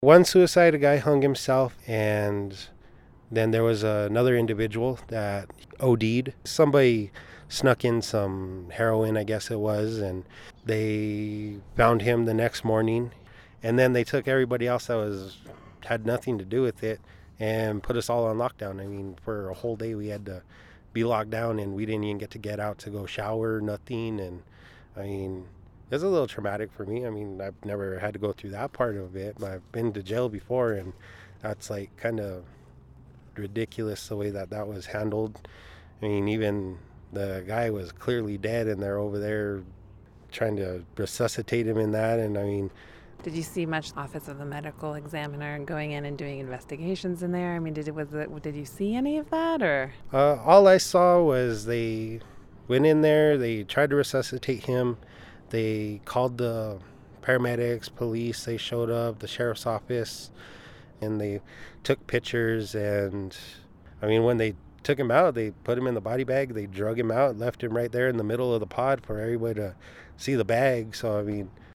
One suicide, a guy hung himself, and then there was another individual that OD'd. Somebody snuck in some heroin, I guess it was, and they found him the next morning. And then they took everybody else that had nothing to do with it and put us all on lockdown. I mean, for a whole day we had to be locked down, and we didn't even get out to go shower, nothing. And I mean, it was a little traumatic for me. I mean, I've never had to go through that part of it, but I've been to jail before, and that's like kind of ridiculous the way that was handled. I mean, even the guy was clearly dead, and they're over there trying to resuscitate him in that. And I mean, Did you see much Office of the Medical Examiner going in and doing investigations in there? I mean, did you see any of that, or? all I saw was they went in there, they tried to resuscitate him, they called the paramedics, police, they showed up, the sheriff's office, and they took pictures. And I mean, when they took him out, they put him in the body bag, they drug him out, left him right there in the middle of the pod for everybody to see the bag. So I mean,